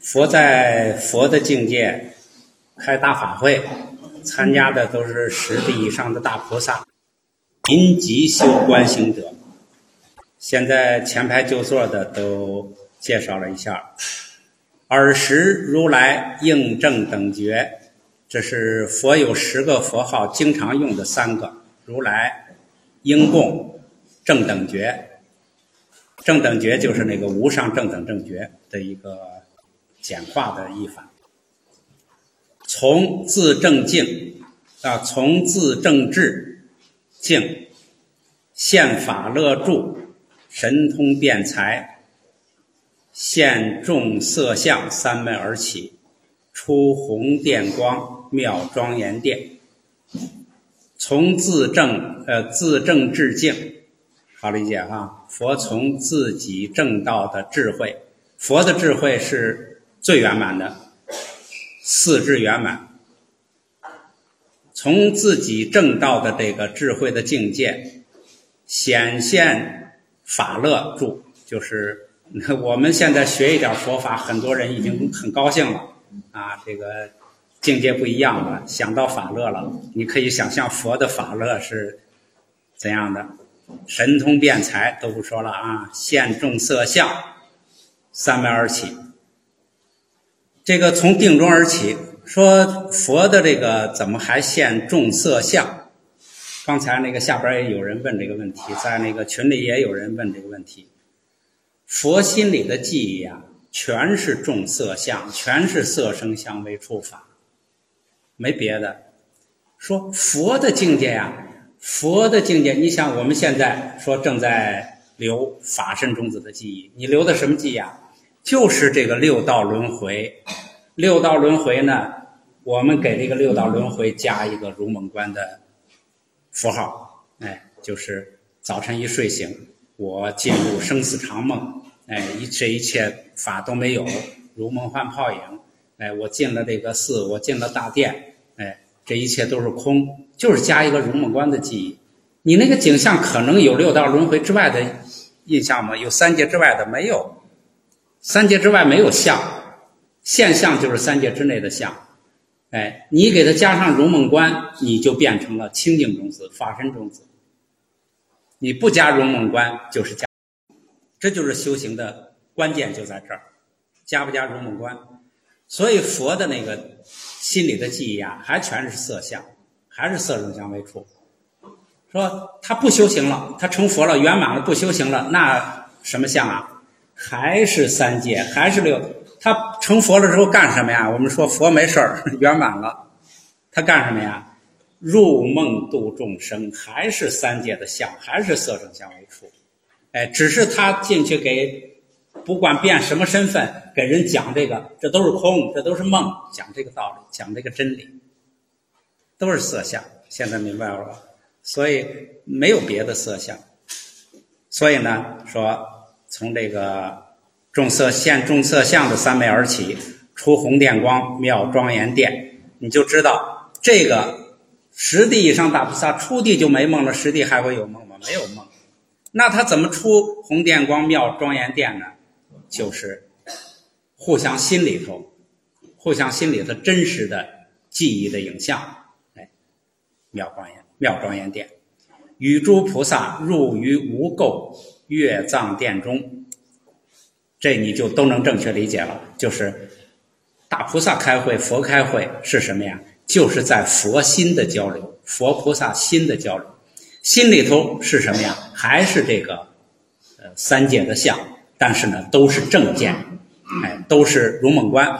佛在佛的境界开大法会，参加的都是10地以上的大菩萨，临极修观行者。现在前排就座的都介绍了一下。尔时如来应正等觉，这是佛有10个佛号经常用的3个，如来、应供、正等觉。正等觉就是那个无上正等正觉的一个简化的译法。从自正境从自正智境，现法乐住，神通辩才，现众色相3昧而起，出红电光，妙庄严殿。从自正智境，好理解哈。佛从自己正道的智慧，佛的智慧是最圆满的，4智圆满。从自己正道的这个智慧的境界，显现法乐住，就是我们现在学一点佛法，很多人已经很高兴了啊，这个境界不一样了，想到法乐了。你可以想象佛的法乐是怎样的，神通辩才都不说了啊，现众色相3昧而起。这个从定中而起，说佛的这个怎么还现众色相？刚才那个下边也有人问这个问题，在那个群里也有人问这个问题。佛心里的记忆啊，全是众色相，全是色声香味触法，没别的。说佛的境界啊，佛的境界，你想我们现在说正在留法身种子的记忆，你留的什么记忆啊？就是这个6道轮回。6道轮回呢，我们给这个6道轮回加一个如梦观的符号，就是早晨一睡醒，我进入生死长梦，这一切法都没有，如梦幻泡影，我进了这个寺，我进了大殿，这一切都是空，就是加一个如梦观的记忆。你那个景象可能有6道轮回之外的印象吗？有3界之外的没有，3界之外没有相，现象就是3界之内的相。你给它加上如梦观，你就变成了清净种子、法身种子。你不加如梦观就是加，这就是修行的关键就在这儿，加不加如梦观。所以佛的那个心里的记忆啊，还全是色相，还是色声香味触。说他不修行了，他成佛了，圆满了，不修行了，那什么相啊？还是3界，还是6。他成佛了之后干什么呀？我们说佛没事儿，圆满了，他干什么呀？入梦度众生，还是3界的相，还是色声香味触。只是他进去给不管变什么身份，给人讲这个，这都是空，这都是梦，讲这个道理，讲这个真理，都是色相。现在明白了吧？所以没有别的色相。所以呢，说从这个众色相的3昧而起，出红电光，妙庄严殿，你就知道这个10地以上大菩萨出地就没梦了，10地还会有梦吗？没有梦。那他怎么出红电光妙庄严殿呢？就是互相心里头真实的记忆的影像，妙庄严殿，与诸菩萨入于无垢月藏殿中。这你就都能正确理解了，就是大菩萨开会，佛开会是什么呀？就是在佛心的交流，佛菩萨心的交流，心里头是什么呀？还是这个3界的相，但是呢都是正见，都是如梦观。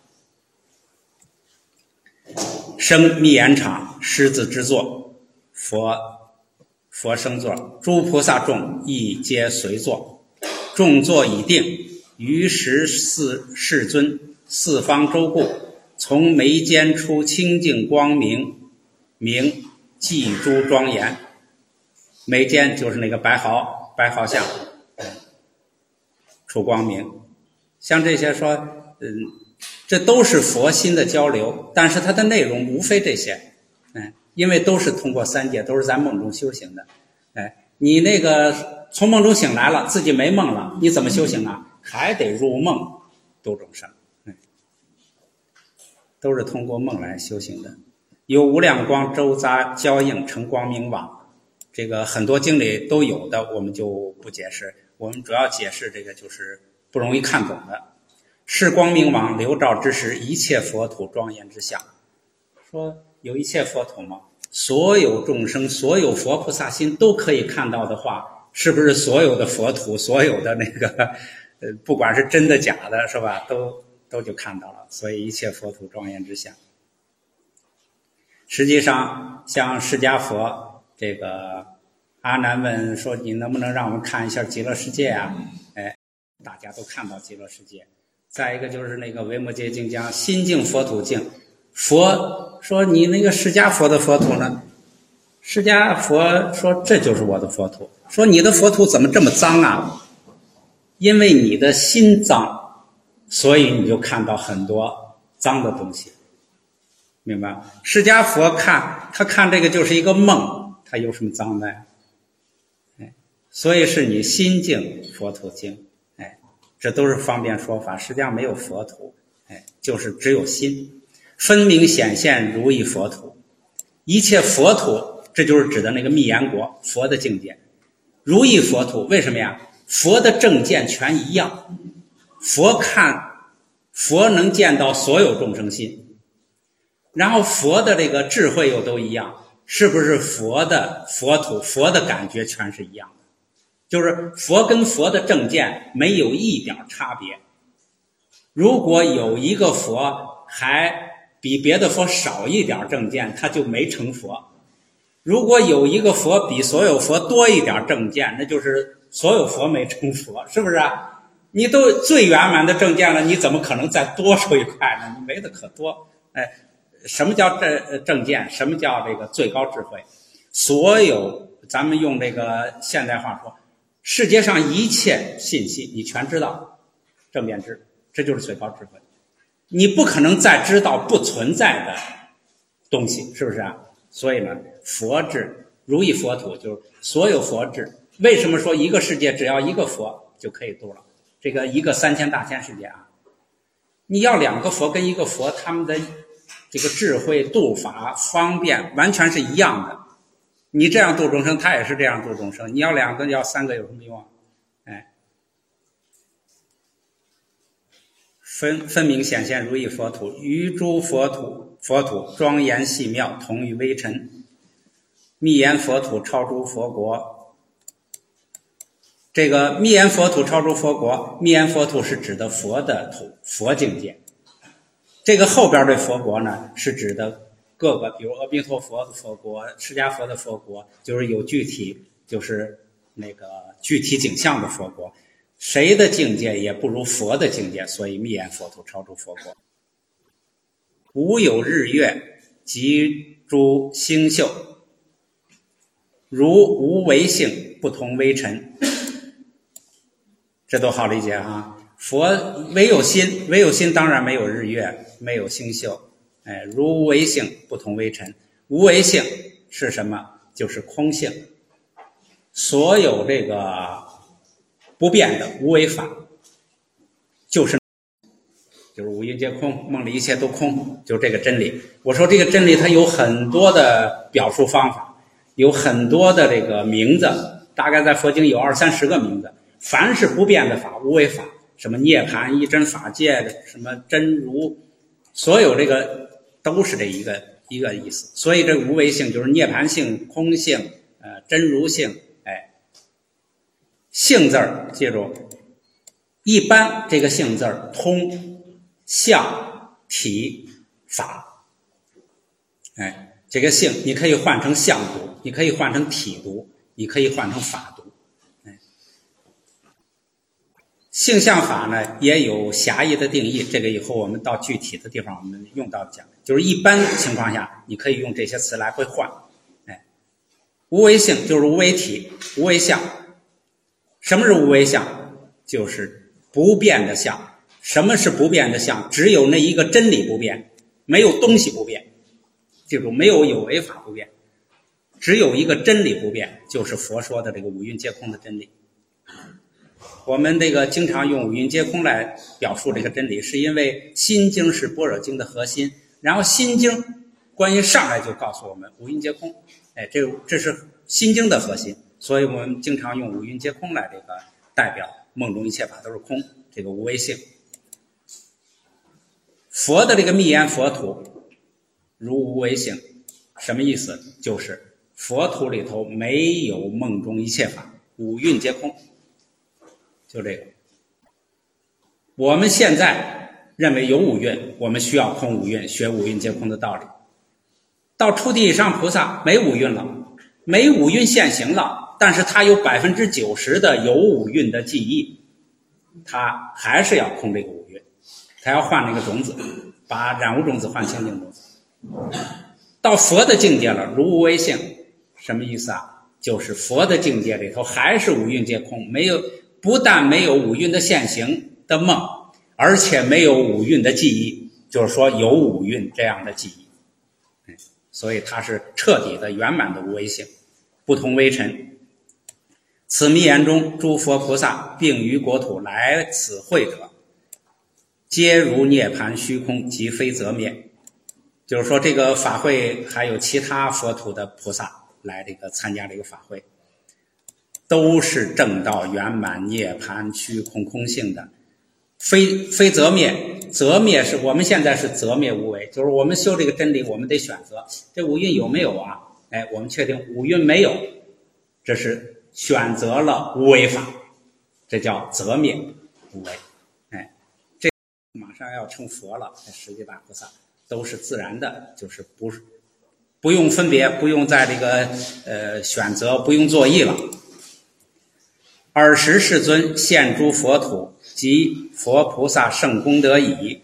生密严场，狮子之座，佛生座，诸菩萨众亦皆随坐，众坐已定，于时世尊四方周顾，从眉间出清净光明，名髻诸庄严。眉间就是那个白毫像，出光明。像这些说这都是佛心的交流，但是它的内容无非这些，因为都是通过3界，都是在梦中修行的。你那个从梦中醒来了，自己没梦了，你怎么修行啊？还得入梦度众生。 都是通过梦来修行的。有无量光周匝交映成光明网，这个很多经里都有的，我们就不解释，我们主要解释这个就是不容易看懂的。是光明网流照之时，一切佛土庄严之相。说有一切佛土吗？所有众生所有佛菩萨心都可以看到的话，是不是所有的佛土所有的那个不管是真的假的是吧，都就看到了。所以一切佛土庄严之相。实际上像释迦佛，这个阿难问说你能不能让我们看一下极乐世界啊？大家都看到极乐世界。再一个就是那个维摩诘经讲心净佛土净，佛说你那个释迦佛的佛土呢？释迦佛说这就是我的佛土。说你的佛土怎么这么脏啊？因为你的心脏，所以你就看到很多脏的东西。明白？释迦佛他看这个就是一个梦，他有什么脏的呀？所以是你心净佛土净，这都是方便说法。实际上没有佛土，就是只有心，分明显现如一佛土。一切佛土，这就是指的那个密严国佛的境界，如一佛土。为什么呀？佛的正见全一样，佛能见到所有众生心。然后佛的这个智慧又都一样，是不是佛的佛土佛的感觉全是一样的？就是佛跟佛的正见没有一点差别。如果有一个佛还比别的佛少一点正见，他就没成佛。如果有一个佛比所有佛多一点正见，那就是所有佛没成佛，是不是啊？你都最圆满的正见了，你怎么可能再多出一块呢？你没得可多。什么叫正见？什么叫这个最高智慧？所有咱们用这个现代话说，世界上一切信息你全知道，正遍知，这就是最高智慧。你不可能再知道不存在的东西，是不是啊？所以呢，佛智如一佛土，就是所有佛智。为什么说一个世界只要一个佛就可以度了？这个一个3000大千世界啊，你要2个佛跟一个佛，他们的这个智慧度法方便完全是一样的。你这样度众生，他也是这样度众生。你要2个要3个有什么用啊？分明显现如一佛土，于诸佛土庄严细妙，同于微尘。密严佛土超诸佛国。这个密严佛土超诸佛国，密严佛土是指的佛的土，佛境界。这个后边的佛国呢，是指的各个，比如阿弥陀佛的佛国、释迦佛的佛国，就是有具体，就是那个具体景象的佛国。谁的境界也不如佛的境界，所以密严佛土超诸佛国。无有日月及诸星宿，如无为性，不同微尘。这都好理解啊。佛唯有心，唯有心当然没有日月，没有星宿。如无为性，不同微尘。无为性是什么？就是空性。所有这个不变的无为法，就是五蕴皆空，梦里一切都空，就是这个真理。我说这个真理它有很多的表述方法，有很多的这个名字，大概在佛经有20-30个名字。凡是不变的法，无为法，什么涅槃、一真法界，什么真如，所有这个都是这一个意思。所以这无为性就是涅槃性、空性、真如性。性字儿记住，一般这个性字儿通相、体、法。这个性你可以换成相读，你可以换成体读，你可以换成法读。性相法呢也有狭义的定义，这个以后我们到具体的地方我们用到讲。就是一般情况下你可以用这些词来回换。无为性就是无为体、无为相。什么是无为相？就是不变的相。什么是不变的相？只有那一个真理不变，没有东西不变。记住，没有有为法不变，只有一个真理不变，就是佛说的这个五蕴皆空的真理。我们这个经常用五蕴皆空来表述这个真理，是因为心经是般若经的核心， 然后《心经》观音上来就告诉我们五蕴皆空，这是《心经》的核心，所以我们经常用五蕴皆空来这个代表梦中一切法都是空，这个无为性。佛的这个密言佛土如无为性，什么意思？就是佛土里头没有梦中一切法，五蕴皆空，就这个。我们现在认为有五蕴，我们需要空五蕴，学五蕴皆空的道理。到初地以上菩萨没五蕴了，没五蕴现行了，但是他有90%的有五蕴的记忆，他还是要空这个五蕴，他要换那个种子，把染污种子换清净种子。到佛的境界了，如无为性，什么意思啊？就是佛的境界里头还是五蕴皆空，不但没有五蕴的现行的梦，而且没有五蕴的记忆，就是说有五蕴这样的记忆。所以它是彻底的圆满的无为性，不同微尘。此密言中诸佛菩萨并于国土来此会者，皆如涅槃虚空，即非则灭。就是说这个法会还有其他佛土的菩萨来这个参加这个法会，都是证到圆满涅槃虚空空性的，非则灭。则灭是我们现在是则灭无为，就是我们修这个真理，我们得选择这五蕴有没有啊？我们确定五蕴没有，这是选择了无为法，这叫则灭无为。这马上要成佛了，十界大菩萨都是自然的，就是不用分别，不用在这个选择，不用作意了。尔时世尊现诸佛土及佛菩萨圣功德已。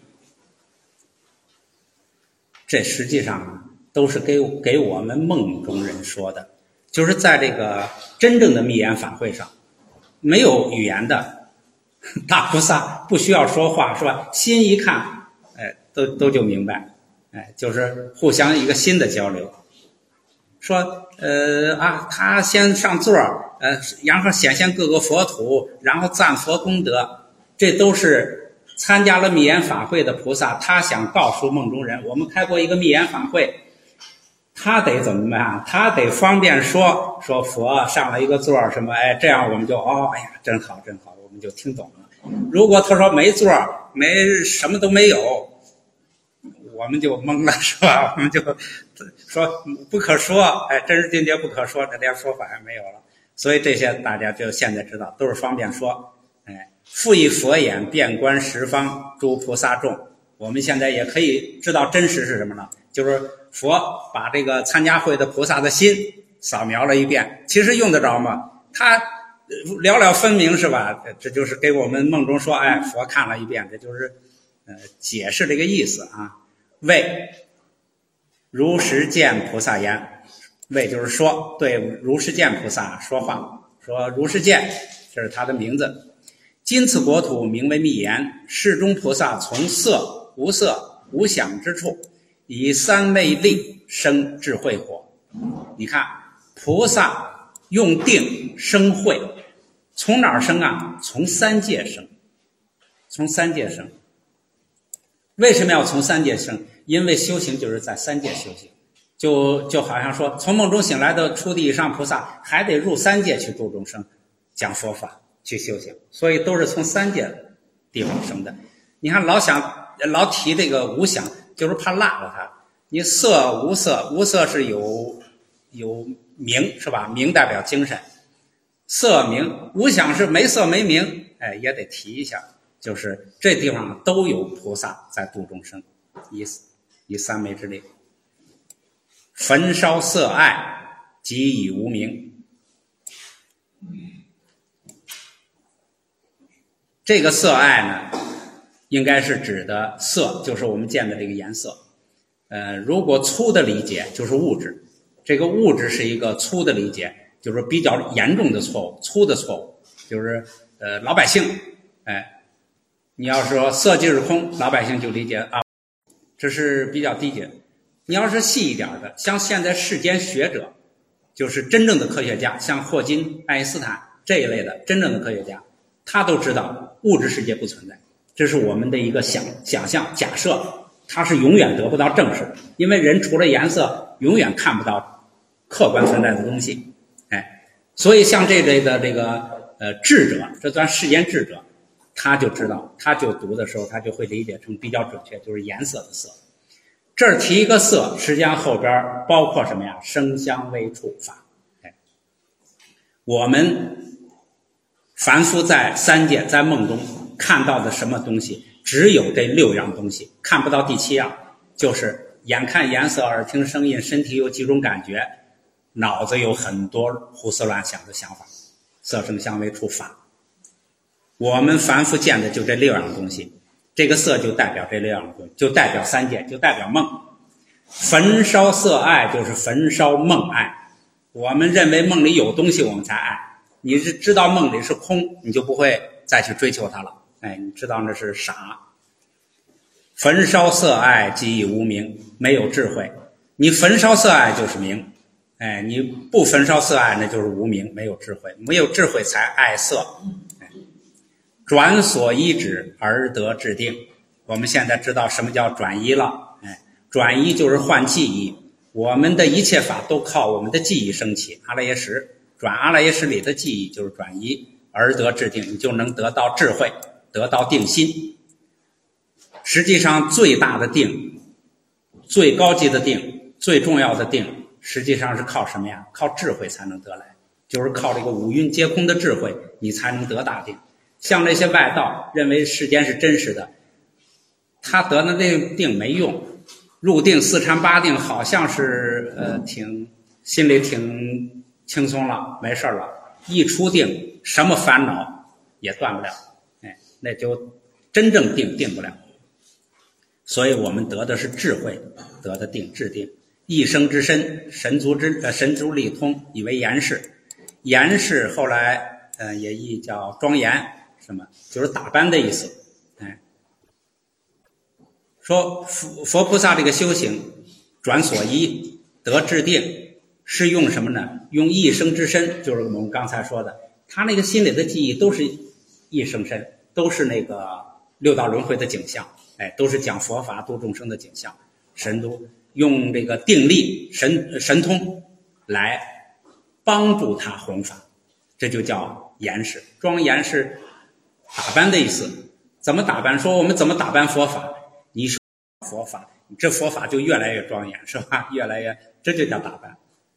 这实际上都是给我们梦中人说的，就是在这个真正的密言法会上，没有语言的大菩萨不需要说话，是吧？心一看，都就明白，就是互相一个心的交流。说他先上座，然后显现各个佛土，然后赞佛功德，这都是参加了密言法会的菩萨，他想告诉梦中人，我们开过一个密言法会，他得怎么办？他得方便说佛上了一个座什么，这样我们就真好真好，我们就听懂了。如果他说没座，什么都没有，我们就懵了，是吧？我们就说不可说，真实境界不可说，这连说法还没有了。所以这些大家就现在知道，都是方便说。复以佛眼遍观十方诸菩萨众，我们现在也可以知道真实是什么呢？就是佛把这个参加会的菩萨的心扫描了一遍，其实用得着吗？他寥寥分明，是吧？这就是给我们梦中说，佛看了一遍，这就是解释这个意思啊。为如实见菩萨言，为就是说对如实见菩萨说话，说如实见，这是他的名字。今此国土名为密言，世中菩萨从色无想之处，以三昧力生智慧火。你看菩萨用定生慧，从哪儿生啊？从三界生，从三界生。为什么要从三界生？因为修行就是在三界修行，就好像说从梦中醒来的初地以上菩萨还得入三界去度众生，讲佛法去修行，所以都是从三界地方生的。你看老提这个无想，就是怕落了它。你色无色是有名，是吧？名代表精神，色名，无想是没色没名，也得提一下，就是这地方都有菩萨在度众生，以三昧之力。焚烧色爱，即以无名。这个色爱呢，应该是指的色，就是我们见的这个颜色。如果粗的理解就是物质，这个物质是一个粗的理解，就是比较严重的错误，粗的错误，就是老百姓，你要说色即是空，老百姓就理解啊，这是比较低级。你要是细一点的，像现在世间学者，就是真正的科学家，像霍金、爱因斯坦这一类的真正的科学家，他都知道物质世界不存在，这是我们的一个想象假设， 它是永远得不到证实的，因为人除了颜色永远看不到客观存在的东西。所以像这类的这个智者，这算世间智者，他就知道，他就读的时候他就会理解成比较准确，就是颜色的色。这儿提一个色，实际上后边包括什么呀？声香味触法。我们凡夫在三界，在梦中看到的什么东西，只有这6样东西，看不到第7样，就是眼看颜色，耳听声音，身体有几种感觉，脑子有很多胡思乱想的想法，色声香味触法。我们凡夫见的就这6样东西，这个色就代表这6样东西，就代表三界，就代表梦。焚烧色爱就是焚烧梦爱，我们认为梦里有东西我们才爱，你是知道梦里是空，你就不会再去追求它了。你知道那是傻。焚烧色爱即以无明，没有智慧。你焚烧色爱就是明，你不焚烧色爱那就是无明，没有智慧，没有智慧才爱色。转所依止而得智定，我们现在知道什么叫转依了。转依就是换记忆，我们的一切法都靠我们的记忆升起，阿赖耶识，转阿赖耶识里的记忆就是转依而得智定，你就能得到智慧，得到定心。实际上最大的定，最高级的定，最重要的定，实际上是靠什么呀？靠智慧才能得来，就是靠这个五蕴皆空的智慧，你才能得大定。像那些外道认为世间是真实的，他得的那定没用，入定4禅8定好像是心里挺轻松了，没事了，一出定什么烦恼也断不了，那就真正定不了。所以我们得的是智慧，得的定，智定。一生之身，神足力通，以为严饰。严饰后来也译叫庄严，什么就是打扮的意思。说佛菩萨这个修行转所依得智定是用什么呢？用一生之身，就是我们刚才说的，他那个心里的记忆都是一生身，都是那个六道轮回的景象，都是讲佛法度众生的景象。神都用这个定力神通来帮助他弘法，这就叫严饰。庄严是打扮的意思。怎么打扮？说我们怎么打扮佛法？你说佛法，这佛法就越来越庄严，是吧？越来越，这就叫打扮。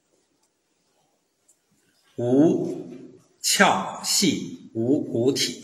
无窍隙，无骨体，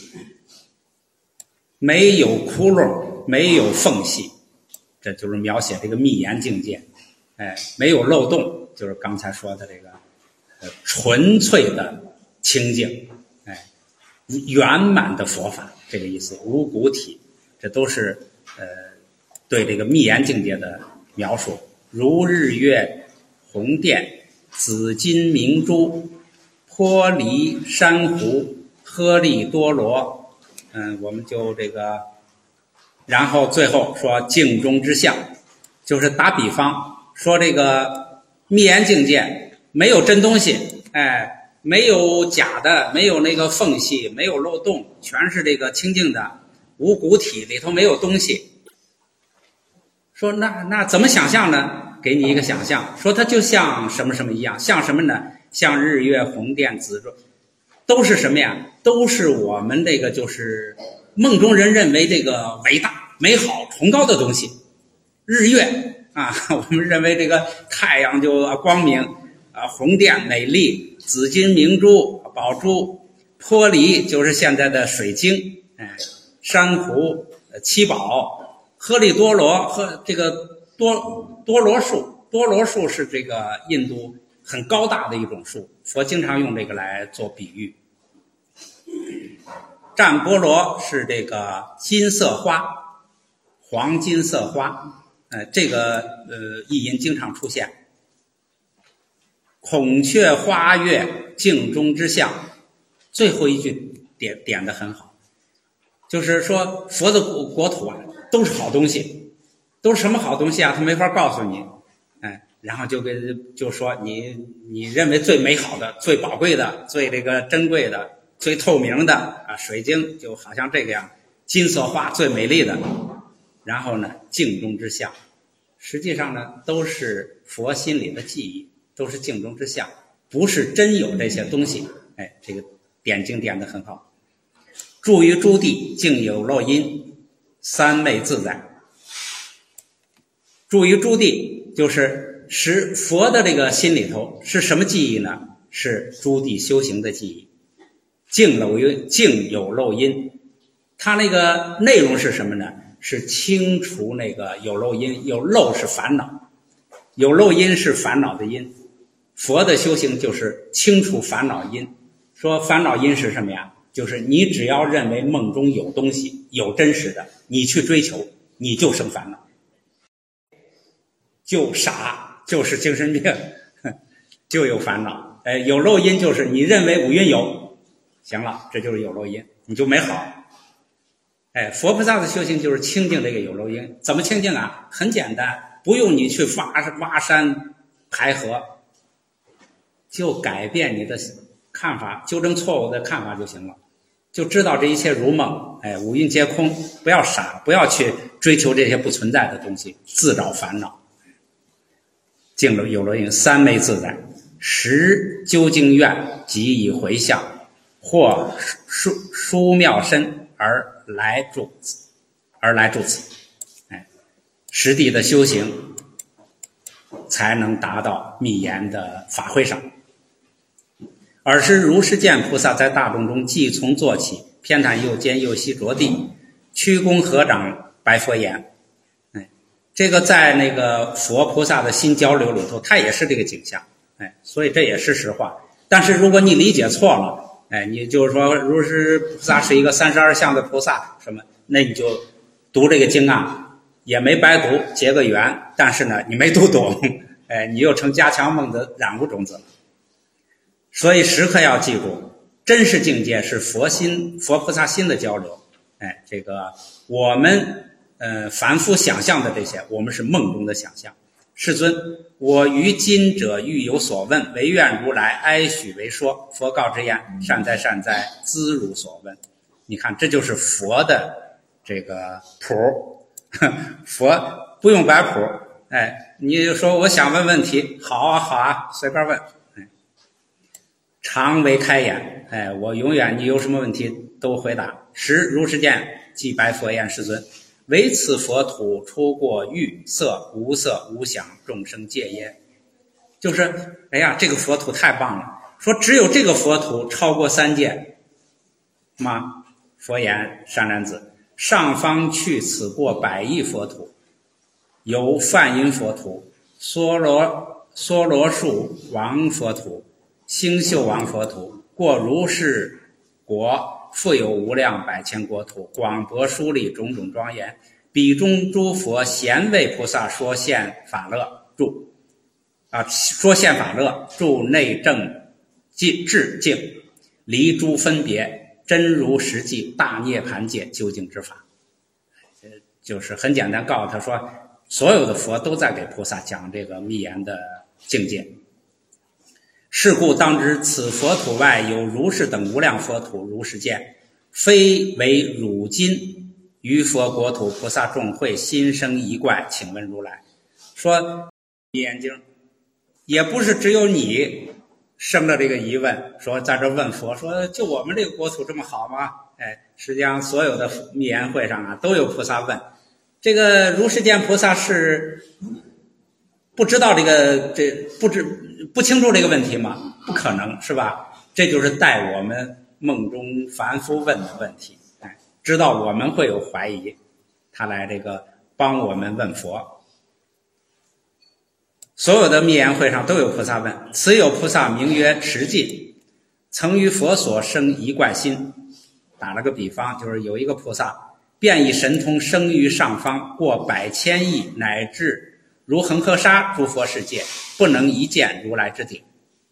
没有窟窿，没有缝隙，这就是描写这个密严境界。没有漏洞，就是刚才说的这个纯粹的清净，圆满的佛法，这个意思。无骨体，这都是对这个密严境界的描述。如日月红靛，紫金明珠，玻璃珊瑚，颗粒多罗。我们就这个，然后最后说镜中之相，就是打比方说这个密严境界没有真东西，没有假的，没有那个缝隙，没有漏洞，全是这个清净的，无骨体，里头没有东西。说那怎么想象呢？给你一个想象，说它就像什么什么一样，像什么呢？像日月红靛紫珠，都是什么呀？都是我们这个就是梦中人认为这个伟大、美好、崇高的东西。日月啊，我们认为这个太阳就光明红靛美丽，紫金明珠宝珠，玻璃就是现在的水晶，珊瑚七宝，颗粒多罗和这个多罗树，多罗树是这个印度很高大的一种树，佛经常用这个来做比喻。占波罗是这个金色花，黄金色花，这个意音经常出现。孔雀花月镜中之相，最后一句点得很好，就是说佛的国土啊都是好东西，都是什么好东西啊？他没法告诉你，然后就说你认为最美好的、最宝贵的、最这个珍贵的、最透明的水晶，就好像这个样，金色花最美丽的， 然后呢镜中之相，实际上呢都是佛心里的记忆，都是镜中之相，不是真有这些东西。这个点睛点得很好。住于诸地，竟有漏因，三昧自在。住于诸地就是使佛的这个心里头是什么记忆呢？是诸地修行的记忆。竟有漏因，它那个内容是什么呢？是清除那个有漏因。有漏是烦恼，有漏因是烦恼的因。佛的修行就是清除烦恼因。说烦恼因是什么呀？就是你只要认为梦中有东西，有真实的，你去追求，你就生烦恼，就傻，就是精神病，就有烦恼。有漏因就是你认为五蕴有，行了，这就是有漏因，你就没好。佛菩萨的修行就是清净这个有漏因。怎么清净啊？很简单，不用你去挖山排河，就改变你的看法，纠正错误的看法就行了，就知道这一切如梦，五蕴皆空，不要傻，不要去追求这些不存在的东西，自找烦恼。净有漏因，三昧自在，实究竟愿，即以回向，或殊妙身而来住此。实地的修行才能达到密言的法会上。尔时如是见菩萨在大众中即从坐起，偏袒右肩，右膝着地，屈躬合掌，白佛言。这个在那个佛菩萨的心交流里头，它也是这个景象。所以这也是实话。但是如果你理解错了，你就是说如是菩萨是一个32相的菩萨什么，那你就读这个经啊也没白读，结个缘，但是呢你没读懂，你又成加强梦的染污种子了。所以时刻要记住，真实境界是佛菩萨心的交流。这个我们凡夫想象的这些，我们是梦中的想象。世尊，我于今者欲有所问，唯愿如来哀许为说。佛告之言：善哉善哉，兹如所问。你看，这就是佛的这个谱。佛不用摆谱，你就说我想问问题，好啊好啊，随便问。常为开眼，我永远你有什么问题都回答。时如是见，即白佛言：世尊，唯此佛土出过欲色无想众生界耶。就是这个佛土太棒了，说只有这个佛土超过三界吗？佛言：善男子，上方去此过100亿佛土，有梵音佛土、梭罗树王佛土、星宿王佛土，过如是国，复有无量百千国土，广博殊丽，种种庄严。彼中诸佛贤为菩萨说现法乐住说现法乐住内正智境，离诸分别，真如实际，大涅盘界究竟之法。就是很简单告诉他说，所有的佛都在给菩萨讲这个密言的境界。是故当知此佛土外有如是等无量佛土，如是见，非为汝今于佛国土菩萨众会心生疑怪，请问如来。说眼睛也不是只有你生了这个疑问，说在这问佛说就我们这个国土这么好吗？实际上所有的密言会上都有菩萨问。这个如是见菩萨是不知道不清楚这个问题吗？不可能，是吧？这就是带我们梦中凡夫问的问题。知道我们会有怀疑，他来这个帮我们问佛。所有的密言会上都有菩萨问，此有菩萨名曰持尽，曾于佛所生疑怪心。打了个比方，就是有一个菩萨便以神通生于上方，过100千亿，乃至如恒河沙诸佛世界，不能一见如来之顶。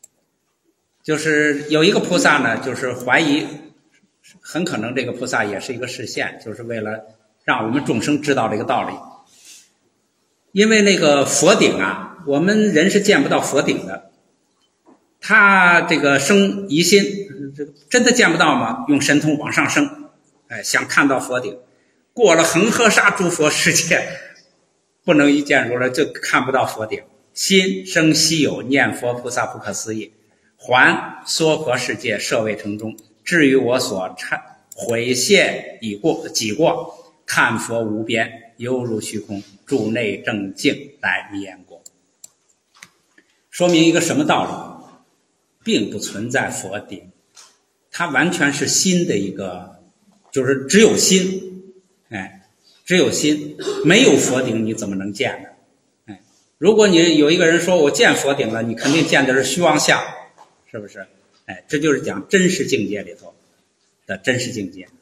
就是有一个菩萨呢，就是怀疑很可能这个菩萨也是一个示现，就是为了让我们众生知道这个道理。因为那个佛顶我们人是见不到佛顶的，他这个生疑心，真的见不到吗？用神通往上升，想看到佛顶。 过了恒河沙诸佛世界，不能一见如来，就看不到佛顶。心生稀有，念佛菩萨不可思议，还娑婆世界设位城中，至于我所悔谢已过己过，看佛无边，犹如虚空，住内正静，来迷眼国。说明一个什么道理？并不存在佛顶，它完全是心的一个，就是只有心，只有心，没有佛顶你怎么能见呢？如果你有一个人说我见佛顶了，你肯定见的是虚妄相，是不是？这就是讲真实境界里头的真实境界。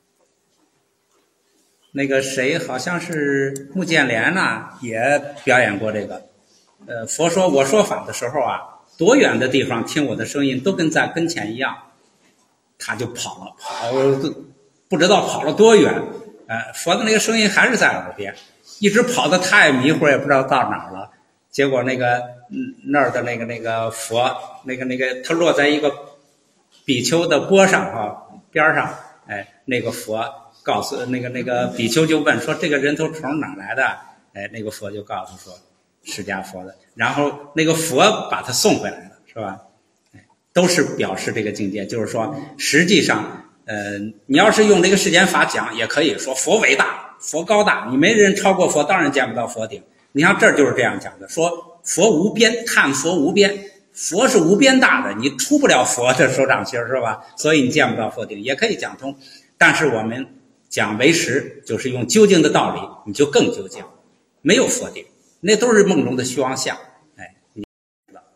那个谁好像是穆建连呐，也表演过这个。佛说我说法的时候啊，多远的地方听我的声音都跟在跟前一样，他就跑了，不知道跑了多远。佛的那个声音还是在耳边，一直跑得太迷糊，也不知道到哪儿了。结果那个那儿的那个佛，那个他落在一个比丘的钵上边上，那个佛告诉那个比丘就问说这个人头虫哪来的？那个佛就告诉说释迦佛的，然后那个佛把他送回来了，是吧？都是表示这个境界，就是说实际上你要是用这个世间法讲，也可以说佛伟大，佛高大，你没人超过佛，当然见不到佛顶。你看这儿就是这样讲的，说佛无边，看佛无边，佛是无边大的，你出不了佛的手掌心，是吧？所以你见不到佛顶，也可以讲通。但是我们讲唯识，就是用究竟的道理，你就更究竟，没有佛顶，那都是梦中的虚妄相。你知道。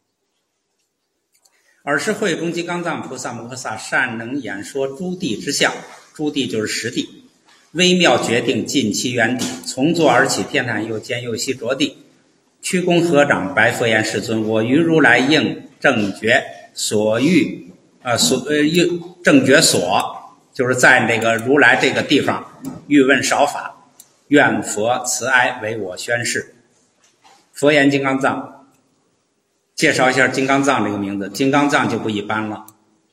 尔时会中金刚藏菩萨摩诃萨善能演说诸地之相，诸地就是实地。微妙决定尽其原底，从坐而起，偏袒右肩，右膝着地，屈躬合掌，白佛言：世尊，我于如来应正觉所欲，正觉所，就是在那个如来这个地方欲问少法，愿佛慈哀为我宣示。佛言金刚藏，介绍一下金刚藏这个名字。金刚藏就不一般了。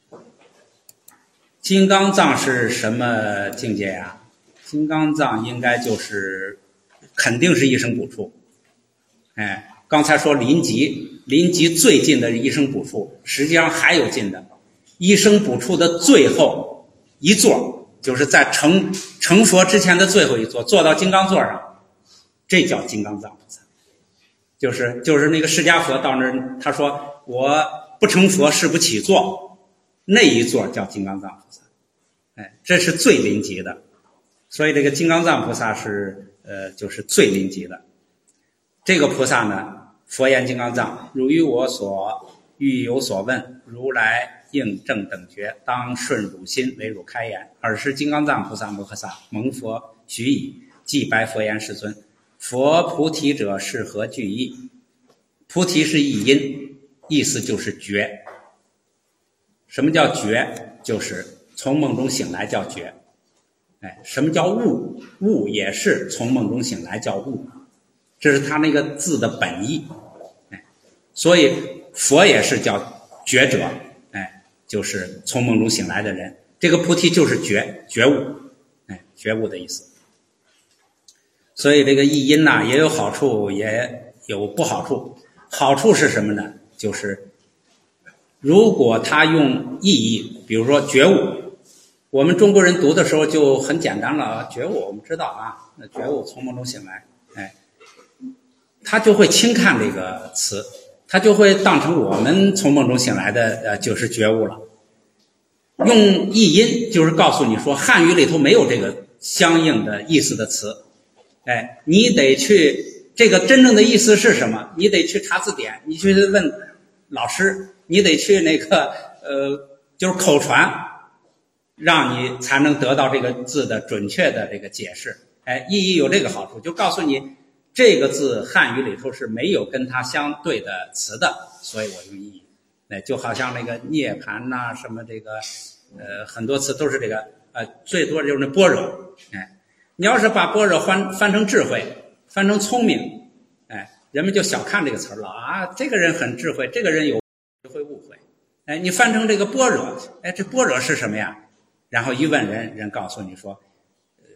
金刚藏是什么境界呀？金刚藏应该就是肯定是一生补处。刚才说临极最近的一生补处，实际上还有近的。一生补处的最后一座，就是在成佛之前的最后一座，坐到金刚座上，这叫金刚藏菩萨。就是那个释迦佛到那儿，他说我不成佛誓不起座，那一座叫金刚藏菩萨。这是最临极的。所以这个金刚藏菩萨是就是最临极的。这个菩萨呢，佛言金刚藏，如于我所欲有所问，如来应正等觉，当顺汝心，为汝开言。尔时金刚藏菩萨摩诃萨蒙佛许以，即白佛言：世尊，佛菩提者是何具意？菩提是译音，意思就是觉。什么叫觉？就是从梦中醒来叫觉。什么叫悟？悟也是从梦中醒来叫悟，这是他那个字的本意。所以佛也是叫觉者，就是从梦中醒来的人。这个菩提就是觉悟，觉悟的意思。所以这个译音呢，也有好处，也有不好处。好处是什么呢？就是如果他用意义，比如说觉悟，我们中国人读的时候就很简单了，觉悟我们知道啊，那觉悟从梦中醒来，他就会轻看这个词，他就会当成我们从梦中醒来的就是觉悟了。用译音就是告诉你说，汉语里头没有这个相应的意思的词，你得去这个真正的意思是什么？你得去查字典，你去问老师，你得去那个就是口传。让你才能得到这个字的准确的这个解释。意义有这个好处，就告诉你这个字汉语里头是没有跟它相对的词的，所以我用意义。就好像那个涅槃呐，什么这个很多词都是这个最多就是那般若。你要是把般若翻成智慧，翻成聪明，人们就小看这个词了啊，这个人很智慧，这个人有智慧误会。你翻成这个般若，这般若是什么呀？然后一问人告诉你说，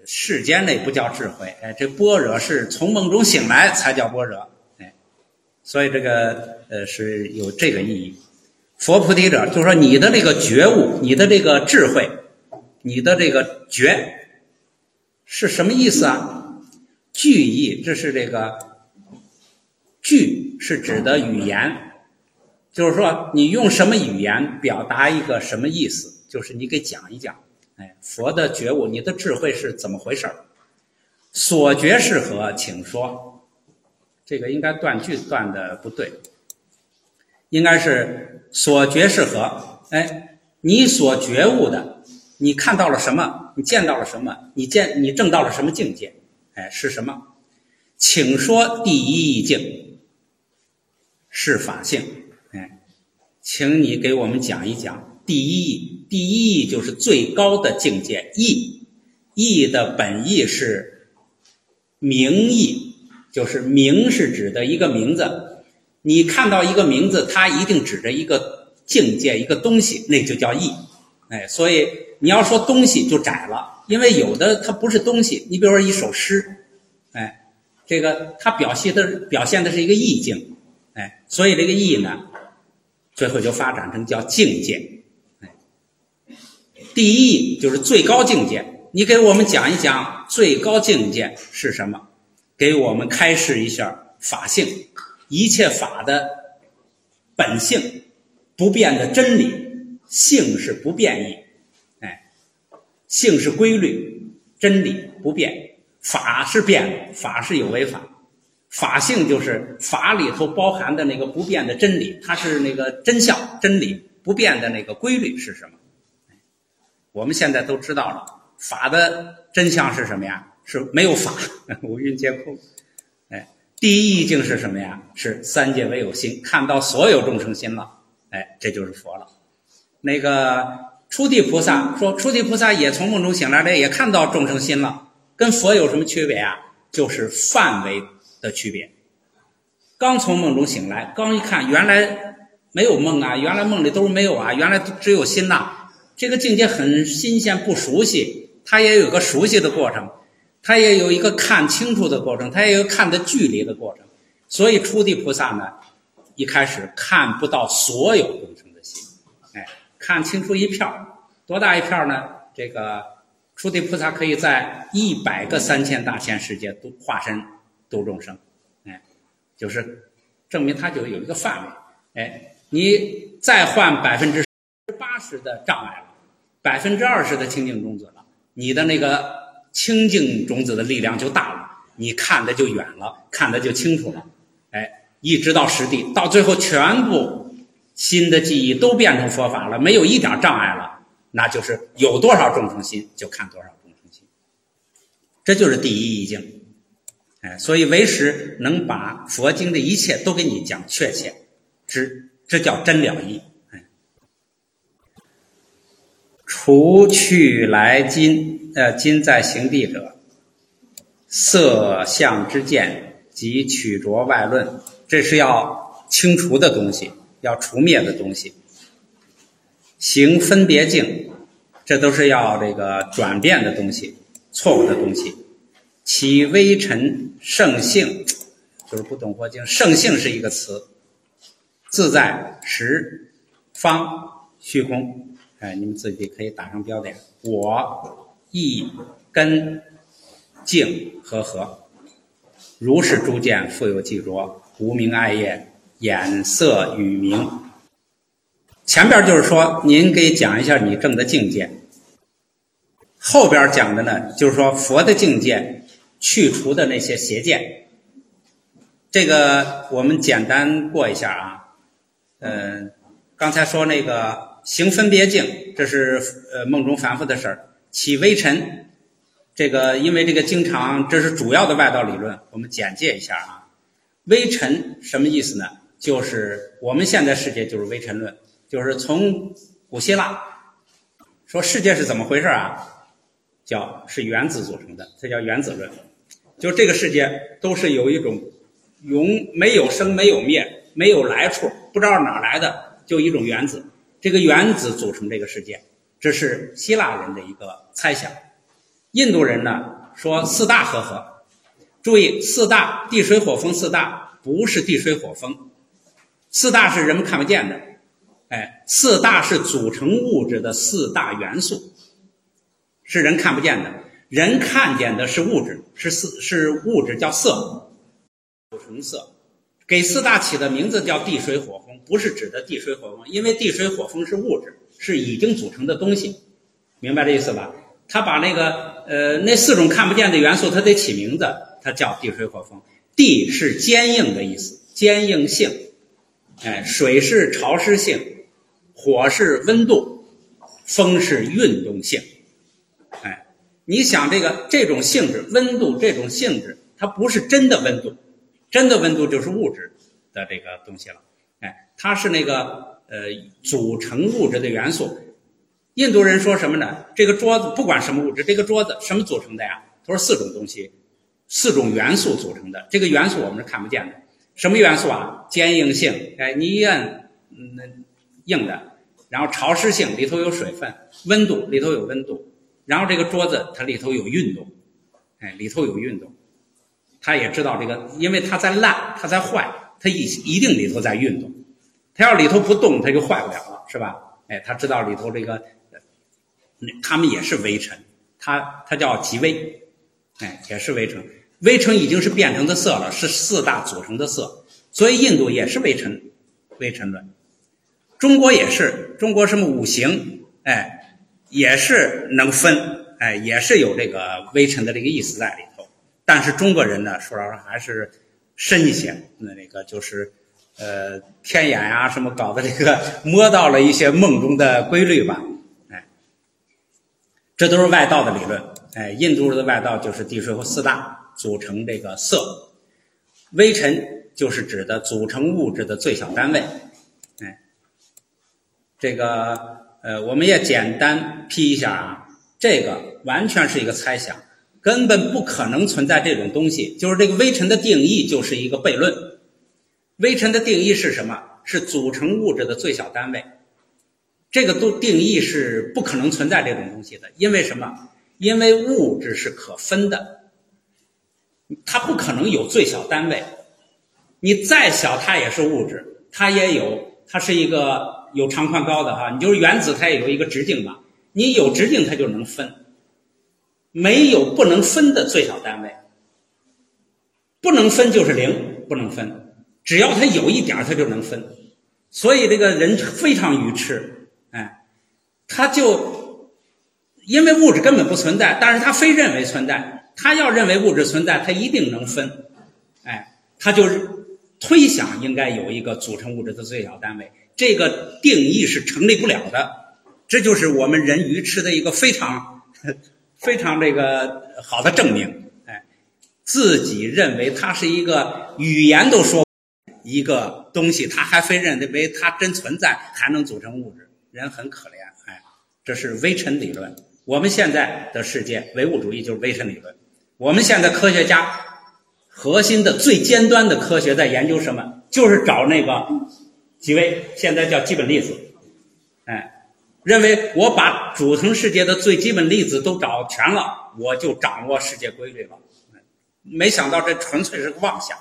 世间内不叫智慧，这般若是从梦中醒来才叫般若，所以这个是有这个意义。佛菩提者就是说你的这个觉悟，你的这个智慧，你的这个觉是什么意思啊？句意，这是这个句是指的语言，就是说你用什么语言表达一个什么意思，就是你给讲一讲。佛的觉悟，你的智慧是怎么回事？所觉是何，请说。这个应该断句断的不对，应该是所觉是何？你所觉悟的，你看到了什么？你见到了什么？你证到了什么境界？是什么？请说第一义境，是法性。请你给我们讲一讲第一义。第一义就是最高的境界，义。义的本意是名义，就是名是指的一个名字。你看到一个名字，它一定指着一个境界，一个东西，那就叫义。所以你要说东西就窄了，因为有的它不是东西。你比如说一首诗，这个它表现的是一个意境，所以这个义呢，最后就发展成叫境界。第一义就是最高境界，你给我们讲一讲最高境界是什么？给我们开示一下法性，一切法的本性，不变的真理。性是不变异，性是规律，真理不变。法是变的，法是有为法。法性就是法里头包含的那个不变的真理，它是那个真相，真理不变的那个规律是什么？我们现在都知道了，法的真相是什么呀？是没有法，五蕴皆空。第一义境是什么呀？是三界唯有心，看到所有众生心了，这就是佛了。那个初地菩萨说，初地菩萨也从梦中醒来了，也看到众生心了，跟佛有什么区别啊？就是范围的区别。刚从梦中醒来，刚一看，原来没有梦啊，原来梦里都是没有啊，原来只有心呐。这个境界很新鲜，不熟悉，它也有个熟悉的过程，它也有一个看清楚的过程，它也有看的距离的过程。所以初地菩萨呢，一开始看不到所有众生的心，看清楚一片，多大一片呢？这个初地菩萨可以在100个3000大千世界都化身度众生，就是证明它就有一个范围。你再换80%的障碍了，20%的清净种子了，你的那个清净种子的力量就大了，你看的就远了，看的就清楚了。一直到实地，到最后全部新的记忆都变成佛法了，没有一点障碍了，那就是有多少众生心就看多少众生心，这就是第一义境。所以唯识能把佛经的一切都给你讲确切，这叫真了义。除去来今，今在行地者，色相之见及取着外论，这是要清除的东西，要除灭的东西。行分别境，这都是要这个转变的东西，错误的东西。其微尘圣性，就是不懂佛经，圣性是一个词，自在实方虚空。你们自己可以打上标点，我意根境和合，如是诸见复有记着，无明爱业，眼色与名。前边就是说您给讲一下你证的境界，后边讲的呢就是说佛的境界去除的那些邪见。这个我们简单过一下啊。刚才说那个行分别境，这是梦中凡夫的事儿。起微尘，这个因为这个经常这是主要的外道理论，我们简介一下啊。微尘什么意思呢？就是我们现在世界就是微尘论，就是从古希腊说世界是怎么回事啊？是原子组成的，这叫原子论。就这个世界都是有一种没有生没有灭，没有来处，不知道哪来的，就一种原子。这个原子组成这个世界，这是希腊人的一个猜想。 印度人呢说四大和合，注意四大地水火风四大不是地水火风，四大是人们看不见的，四大是组成物质的四大元素，是人看不见的，人看见的是物质，是物质叫色，组成色。给四大起的名字叫地水火风，不是指的地水火风，因为地水火风是物质，是已经组成的东西，明白这意思吧？他把那个那四种看不见的元素，他得起名字，它叫地水火风。地是坚硬的意思，坚硬性，水是潮湿性，火是温度，风是运动性。你想这种性质，温度这种性质，它不是真的温度，真的温度就是物质的这个东西了，它是那个组成物质的元素。印度人说什么呢？这个桌子不管什么物质，这个桌子什么组成的呀？他说四种东西，四种元素组成的。这个元素我们是看不见的。什么元素啊？坚硬性，你一按硬的，然后潮湿性，里头有水分，温度里头有温度，然后这个桌子它里头有运动，里头有运动。他也知道这个，因为它在烂，它在坏，它一定里头在运动。它要里头不动，它就坏不了了，是吧？他知道里头这个，他们也是微尘，它叫极微，也是微尘。微尘已经是变成的色了，是四大组成的色，所以印度也是微尘论。中国也是，中国什么五行，也是能分，也是有这个微尘的这个意思在里头。但是中国人呢，说实话还是深一些，那个就是天眼啊什么搞的，这个摸到了一些梦中的规律吧，这都是外道的理论。印度的外道就是地水火四大组成这个色，微尘就是指的组成物质的最小单位。这个我们也简单批一下啊，这个完全是一个猜想，根本不可能存在这种东西。就是这个微尘的定义就是一个悖论。微尘的定义是什么？是组成物质的最小单位。这个定义是不可能存在这种东西的。因为什么？因为物质是可分的，它不可能有最小单位。你再小它也是物质，它是一个有长宽高的哈。你就是原子它也有一个直径吧，你有直径它就能分，没有不能分的最小单位。不能分就是零，不能分。只要它有一点它就能分。所以这个人非常愚痴，他就因为物质根本不存在，但是他非认为存在。他要认为物质存在，他一定能分，他就是推想应该有一个组成物质的最小单位。这个定义是成立不了的，这就是我们人愚痴的一个非常非常这个好的证明。自己认为它是一个语言都说一个东西，他还非认为它真存在，还能组成物质，人很可怜。这是微尘理论。我们现在的世界唯物主义就是微尘理论。我们现在科学家核心的最尖端的科学在研究什么？就是找那个极微，现在叫基本粒子。认为我把组成世界的最基本粒子都找全了，我就掌握世界规律了。没想到这纯粹是个妄想。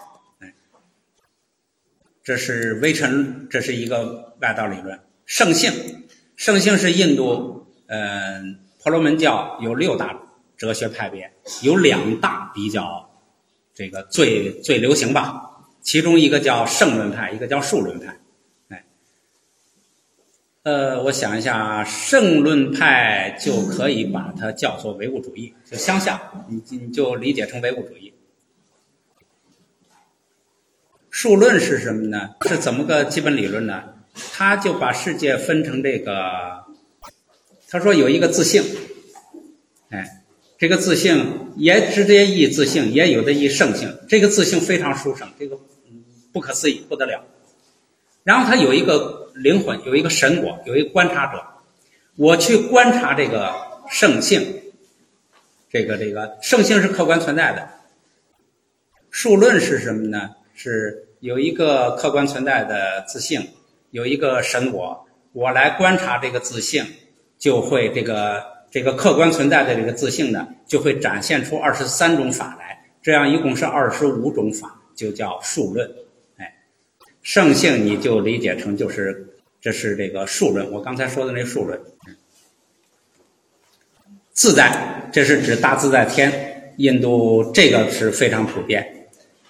这是微尘，这是一个外道理论。圣性是印度婆罗门教有6大哲学派别，有2大比较这个最流行吧，其中一个叫圣论派，一个叫数论派。我想一下，圣论派就可以把它叫做唯物主义，就相像，你就理解成唯物主义。数论是什么呢？是怎么个基本理论呢？他就把世界分成这个，他说有一个自性，这个自性也直接译自性，也有的译圣性。这个自性非常殊胜，这个不可思议，不得了。然后他有一个灵魂，有一个神我，有一个观察者。我去观察这个圣性，这个圣性是客观存在的。数论是什么呢？是有一个客观存在的自性，有一个神我，我来观察这个自性，就会这个这个客观存在的这个自性呢，就会展现出23种法来，这样一共是25种法，就叫数论。圣性你就理解成这是这个数论，我刚才说的那数论。自在，这是指大自在天，印度这个是非常普遍。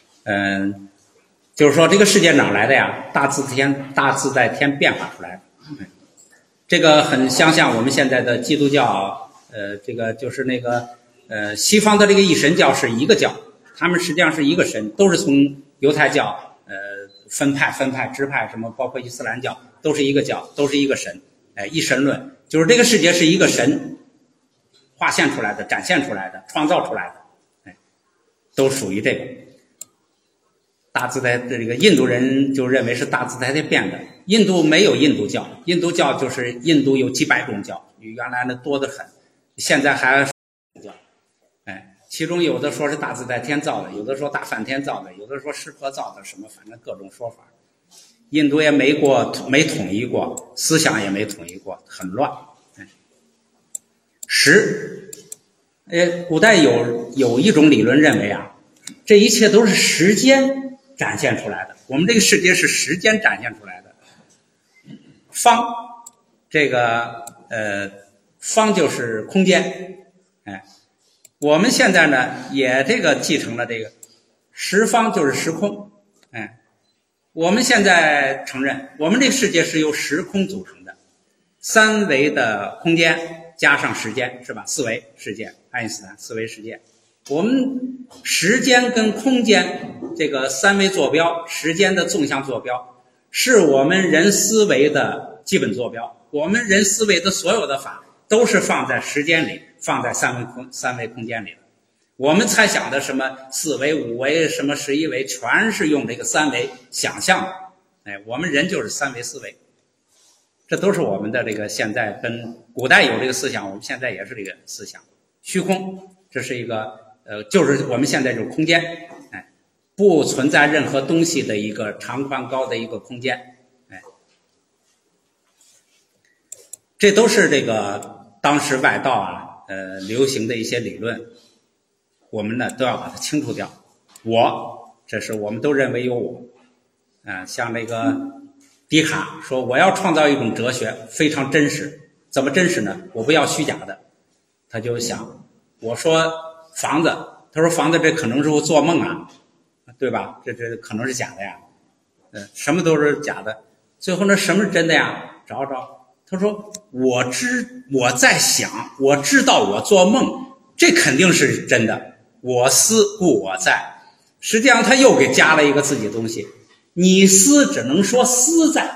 就是说这个世界哪来的呀？大自在天变化出来的。这个很相像我们现在的基督教，这个就是那个西方的这个一神教是一个教，他们实际上是一个神，都是从犹太教分派支派，什么包括伊斯兰教都是一个教，都是一个神。一神论就是这个世界是一个神划线出来的、展现出来的、创造出来的，都属于这个。大自在的这个印度人就认为是大自在天变的。印度没有印度教，印度教就是印度有几百种教，原来的多得很，现在还教。其中有的说是大自在天造的，有的说大梵天造的，有的说湿婆造的，什么反正各种说法。印度也没统一过，思想也没统一过，很乱。古代有一种理论认为啊，这一切都是时间展现出来的，我们这个世界是时间展现出来的。方，这个方就是空间，我们现在呢也这个继承了这个十方就是时空，我们现在承认我们这个世界是由时空组成的，三维的空间加上时间，是吧？四维世界，爱因斯坦四维世界。我们时间跟空间这个三维坐标，时间的纵向坐标是我们人思维的基本坐标，我们人思维的所有的法都是放在时间里，放在三维空间里的。我们猜想的什么四维五维什么11维全是用这个三维想象的，我们人就是三维思维。这都是我们的这个现在跟古代有这个思想，我们现在也是这个思想。虚空，这是一个就是我们现在这种空间，不存在任何东西的一个长宽高的一个空间，这都是这个当时外道啊流行的一些理论，我们呢都要把它清除掉。我，这是我们都认为有我，像那个笛卡说我要创造一种哲学非常真实，怎么真实呢？我不要虚假的。他就想，我说房子，他说房子这可能是我做梦啊，对吧？这可能是假的呀，什么都是假的。最后呢，什么是真的呀？找找。他说我在想，我知道我做梦，这肯定是真的。我思故我在，实际上他又给加了一个自己的东西。你思只能说思在，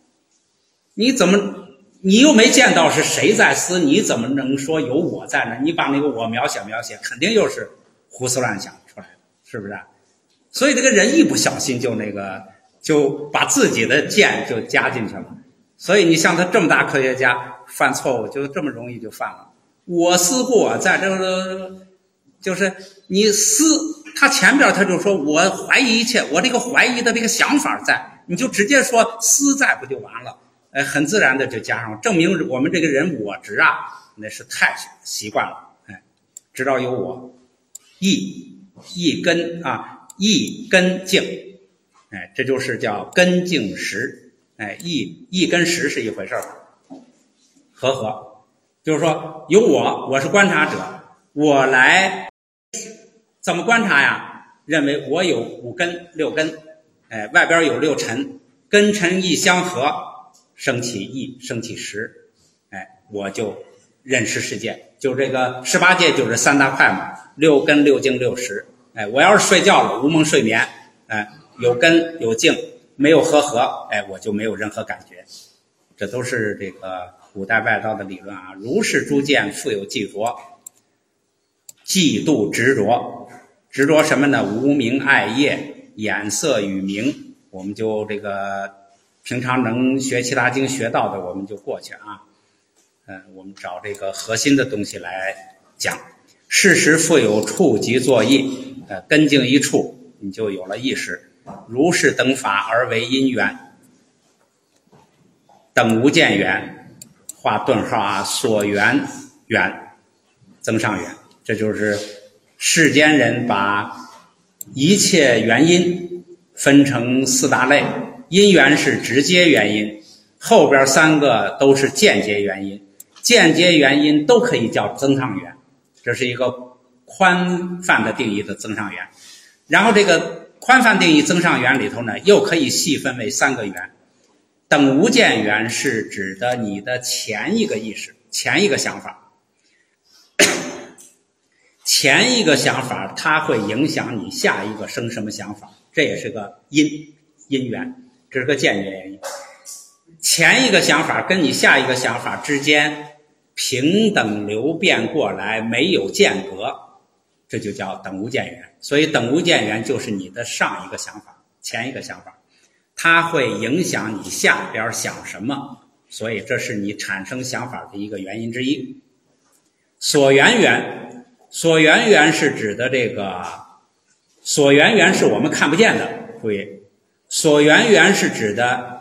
你又没见到是谁在思，你怎么能说有我在呢？你把那个我描写，肯定又是胡思乱想出来的，是不是？所以这个人一不小心就把自己的见就加进去了。所以你像他这么大科学家犯错误就这么容易就犯了。我思故我在，这个就是你思，他前边他就说我怀疑一切，我这个怀疑的这个想法在，你就直接说思在不就完了？很自然的就加上，证明我们这个人我执啊，那是太习惯了，知道有我。意根啊，意根境，这就是叫根境识，意跟识是一回事儿，合，就是说有我是观察者，我来怎么观察呀？认为我有5根6根，外边有6尘，根尘意相合，生起意，生起识，我就认识世界。就这个18界就是3大块嘛，6根6境6识。我要是睡觉了，无梦睡眠，有根有境，没有合，我就没有任何感觉。这都是这个古代外道的理论啊。如是诸见，复有嫉着，嫉妒执着，执着什么呢？无明爱业，眼色与名。我们就这个平常能学其他经学到的，我们就过去啊。我们找这个核心的东西来讲。事实复有处即作意，根境一处，你就有了意识。如是等法而为因缘，等无见缘，画顿号啊。所缘缘，增上缘。这就是世间人把一切原因分成4大类，因缘是直接原因，后边3个都是间接原因，间接原因都可以叫增上缘，这是一个宽泛的定义的增上缘。然后这个宽泛定义增上缘里头呢，又可以细分为3个缘。等无间缘是指的你的前一个意识，前一个想法，前一个想法它会影响你下一个生什么想法，这也是个因缘，这是个间接原因。前一个想法跟你下一个想法之间平等流变过来，没有间隔，这就叫等无间缘。所以等无间缘就是你的上一个想法，前一个想法，它会影响你下边想什么，所以这是你产生想法的一个原因之一。所缘缘，所缘缘是指的这个，所缘缘是我们看不见的，注意，所缘缘是指的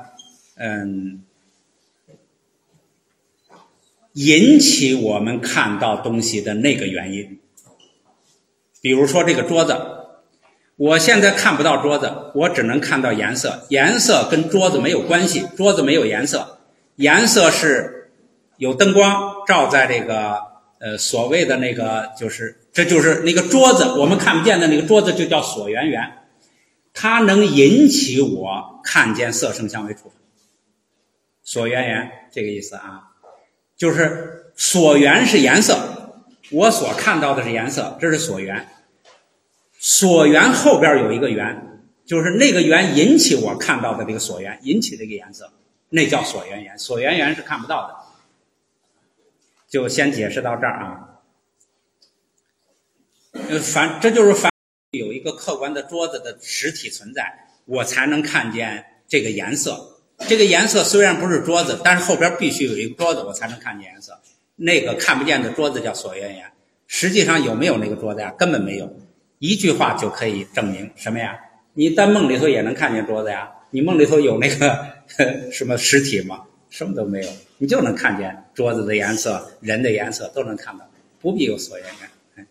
引起我们看到东西的那个原因。比如说这个桌子，我现在看不到桌子，我只能看到颜色，颜色跟桌子没有关系，桌子没有颜色，颜色是有灯光照在这个所谓的那个，这就是那个桌子，我们看不见的那个桌子就叫所缘缘，它能引起我看见色声香味触法，所缘缘这个意思啊，就是所缘是颜色，我所看到的是颜色，这是所缘。所缘后边有一个缘，就是那个缘引起我看到的这个所缘，引起这个颜色，那叫所缘缘。所缘缘是看不到的。就先解释到这儿啊。这就是有一个客观的桌子的实体存在，我才能看见这个颜色。这个颜色虽然不是桌子，但是后边必须有一个桌子，我才能看见颜色。那个看不见的桌子叫所缘缘。实际上有没有那个桌子呀？根本没有。一句话就可以证明什么呀？你在梦里头也能看见桌子呀？你梦里头有那个什么实体吗？什么都没有，你就能看见桌子的颜色，人的颜色都能看到，不必有所缘缘。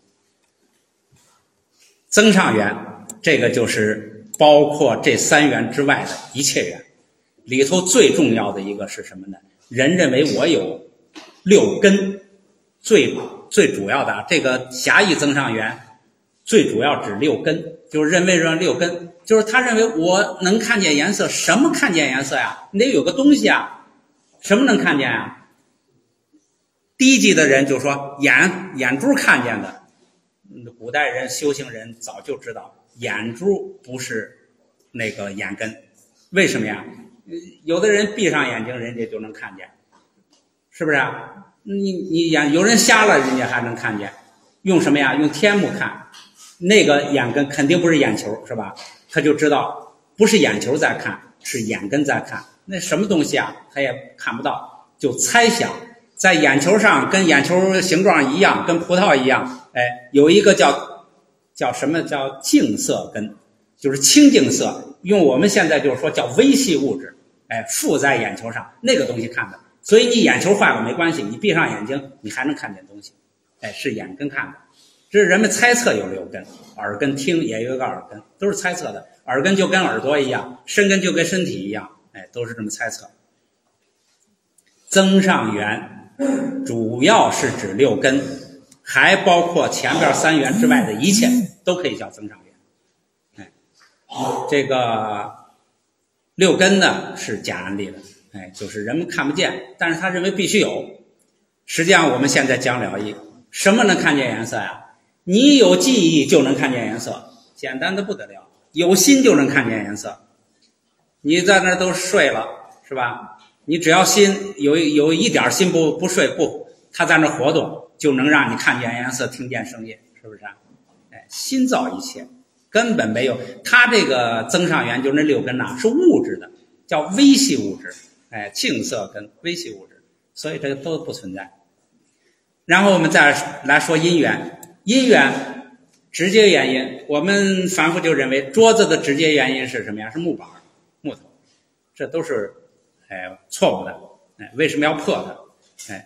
增上缘，这个就是包括这3缘之外的一切缘，里头最重要的一个是什么呢？人认为我有6根，最主要的这个狭义增上缘最主要指6根，就是认为6根，就是他认为我能看见颜色，什么看见颜色呀？你得有个东西啊，什么能看见啊？低级的人就说眼珠看见的，古代人修行人早就知道眼珠不是那个眼根，为什么呀？有的人闭上眼睛人家就能看见，是不是啊？有人瞎了人家还能看见，用什么呀？用天目看，那个眼根肯定不是眼球，是吧？他就知道不是眼球在看，是眼根在看，那什么东西啊他也看不到，就猜想在眼球上跟眼球形状一样，跟葡萄一样，有一个叫什么叫净色根，就是清净色，用我们现在就是说叫微细物质，附在眼球上，那个东西看的。所以你眼球坏了没关系，你闭上眼睛你还能看见东西，是眼根看的。这是人们猜测有6根，耳根听也有一个耳根，都是猜测的。耳根就跟耳朵一样，身根就跟身体一样，都是这么猜测。增上缘主要是指6根，还包括前边3缘之外的一切，都可以叫增上缘。这个6根呢是假案例的，就是人们看不见，但是他认为必须有。实际上我们现在讲了义，什么能看见颜色呀？你有记忆就能看见颜色，简单的不得了。有心就能看见颜色，你在那都睡了是吧？你只要心有一点心不睡他在那活动，就能让你看见颜色，听见声音，是不是啊？心造一切，根本没有。他这个增上缘就那6根是物质的，叫微细物质，净色根微细物质，所以这个都不存在。然后我们再来说因缘。因缘直接原因，我们反复就认为桌子的直接原因是什么呀？是木板木头，这都是错误的。为什么要破它？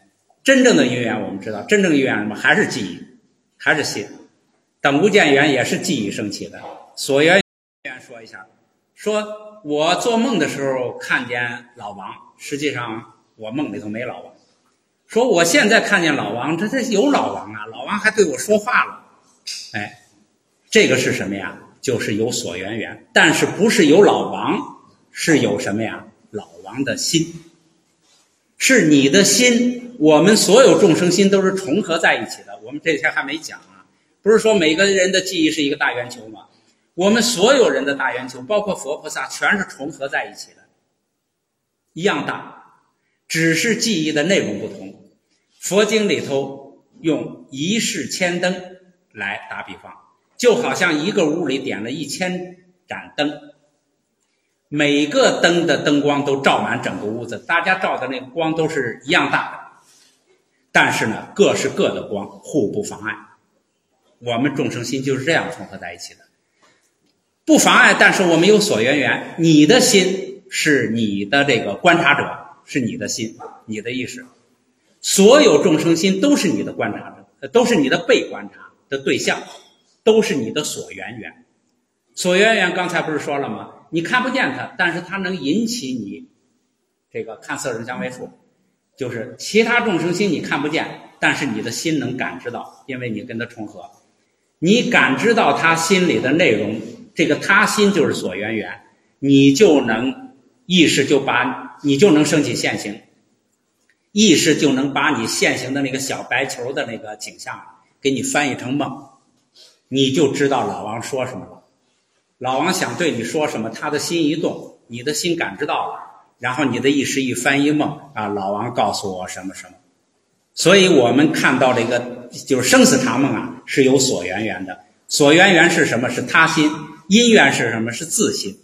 真正的因缘我们知道，真正的因缘什么？还是记忆，还是心。等无间缘也是记忆升起的。所缘说一下，说我做梦的时候看见老王，实际上我梦里头没老王。说我现在看见老王，这有老王啊，老王还对我说话了。哎，这个是什么呀？就是有所缘缘，但是不是有老王，是有什么呀？老王的心，是你的心。我们所有众生心都是重合在一起的。我们这天还没讲啊，不是说每个人的记忆是一个大圆球吗？我们所有人的大圆球，包括佛菩萨，全是重合在一起的，一样大，只是记忆的内容不同。佛经里头用一世千灯来打比方，就好像一个屋里点了1000盏灯，每个灯的灯光都照满整个屋子，大家照的那个光都是一样大的，但是呢，各是各的光，互不妨碍。我们众生心就是这样重合在一起的，不妨碍，但是我们有所缘缘。你的心是你的这个观察者，是你的心，你的意识。所有众生心都是你的观察者，都是你的被观察的对象，都是你的所缘缘。所缘缘刚才不是说了吗？你看不见它，但是它能引起你这个看色声香味触，就是其他众生心你看不见，但是你的心能感知到，因为你跟它重合，你感知到他心里的内容，这个他心就是所缘缘，你就能意识你就能升起现行，意识就能把你现行的那个小白球的那个景象给你翻译成梦，你就知道老王说什么了。老王想对你说什么，他的心一动，你的心感知到了，然后你的意识一翻译梦啊，老王告诉我什么什么。所以我们看到这个就是生死常梦啊，是有所缘缘的。所缘缘是什么？是他心。因缘是什么？是自心。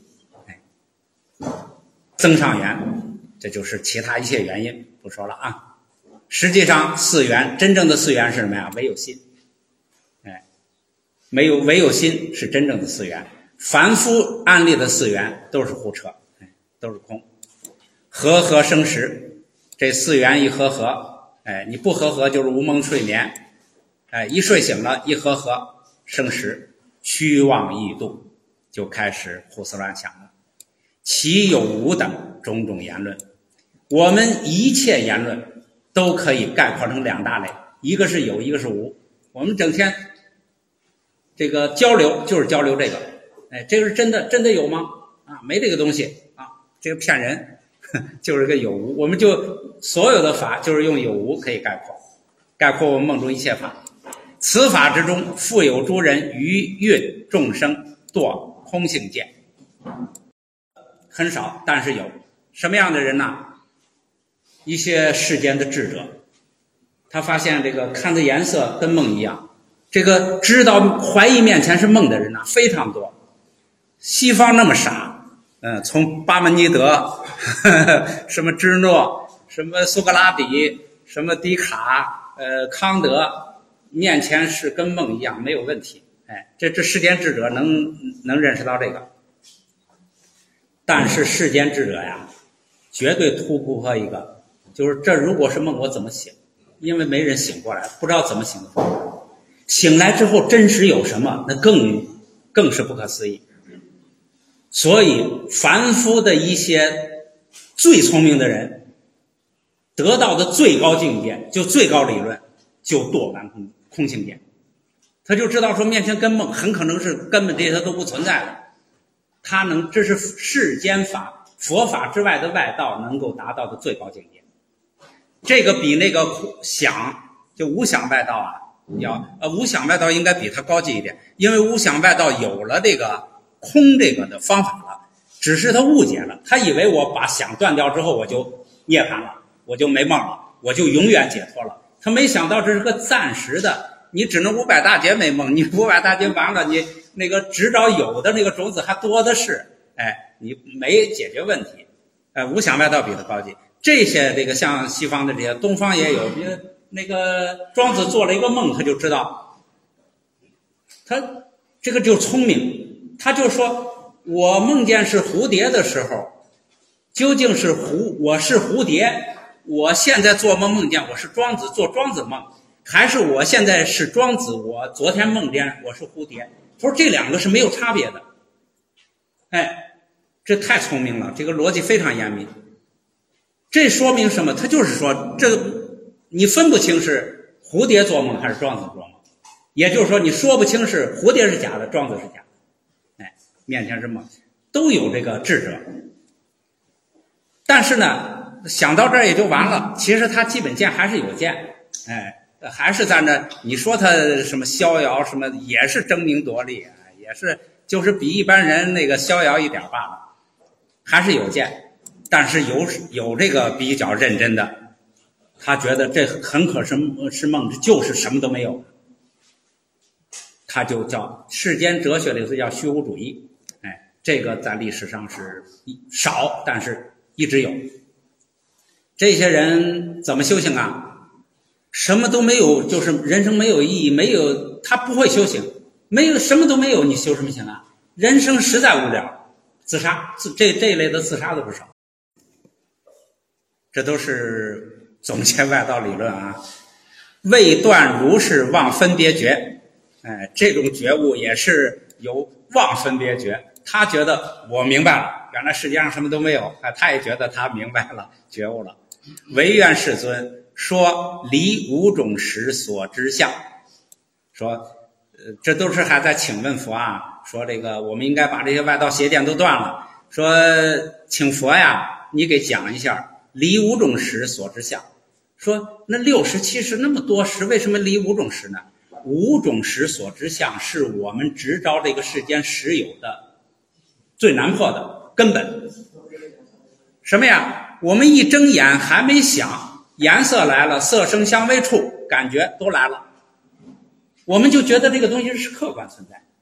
增上缘，这就是其他一切原因不说了啊。实际上四缘，真正的四缘是什么呀？唯有心。唯有心是真正的四缘。凡夫安立的四缘都是胡扯，都是空。和合生实，这四缘一和合，你不和合就是无梦睡眠，一睡醒了一和合生实，虚妄易度，就开始胡思乱想了。其有无等种种言论，我们一切言论都可以概括成2大类，一个是有，一个是无。我们整天这个交流就是交流这个，这个是真的有吗？啊，没这个东西啊，这个骗人，就是个有无。我们就所有的法就是用有无可以概括我们梦中一切法。此法之中，复有诸人于运众生堕空性见，很少，但是有。什么样的人呢？一些世间的智者，他发现这个看的颜色跟梦一样，这个知道怀疑面前是梦的人呢非常多。西方那么傻，从巴门尼德什么芝诺，什么苏格拉底，什么笛卡，康德，面前是跟梦一样，没有问题。这世间智者能认识到这个。但是世间智者呀，绝对突破一个，就是这如果是梦，我怎么醒？因为没人醒过来，不知道怎么醒的出来。醒来之后真实有什么，那更是不可思议。所以凡夫的一些最聪明的人得到的最高境界，就最高理论，就堕完空性见。他就知道说面前跟梦很可能是根本这些都不存在的，这是世间法佛法之外的外道能够达到的最高境界。这个比那个想就无想外道无想外道应该比它高级一点，因为无想外道有了这个空这个的方法了，只是他误解了，他以为我把想断掉之后我就涅槃了，我就没梦了，我就永远解脱了。他没想到这是个暂时的，你只能500大劫没梦，你500大劫完了，你那个只找有的那个种子还多的是，你没解决问题。无想外道比他高级。这些这个像西方的这些，东方也有，比如那个庄子做了一个梦，他就知道，他这个就聪明，他就说我梦见是蝴蝶的时候，究竟是我是蝴蝶我现在做梦梦见我是庄子做庄子梦，还是我现在是庄子我昨天梦见我是蝴蝶？他说这两个是没有差别的。哎，这太聪明了，这个逻辑非常严密。这说明什么？他就是说这你分不清是蝴蝶做梦还是庄子做梦，也就是说你说不清是蝴蝶是假的庄子是假的。哎，面前是梦都有这个智者。但是呢想到这儿也就完了，其实他基本见还是有见。哎，还是在那你说他什么逍遥什么也是争名夺利，也是就是比一般人那个逍遥一点罢了，还是有见。但是有这个比较认真的，他觉得这很可是梦，就是什么都没有，他就叫世间哲学里头叫虚无主义。哎，这个在历史上是少，但是一直有。这些人怎么修行啊？什么都没有，就是人生没有意义，没有他不会修行，没有什么都没有，你修什么行啊？人生实在无聊，自杀，这一类的自杀的不少。这都是总结外道理论啊。未断如是忘分别觉，哎，这种觉悟也是有忘分别觉。他觉得我明白了，原来世界上什么都没有，他也觉得他明白了，觉悟了。唯愿世尊说离五种识所知相，说这都是还在请问佛啊，说这个我们应该把这些外道邪见都断了，说请佛呀，你给讲一下离五种识所知相。说那60、70那么多识，为什么离五种识呢？五种识所知相是我们执着这个世间实有的最难破的根本。什么呀？我们一睁眼还没想，颜色来了，色声香味触感觉都来了，我们就觉得这个东西是客观存在。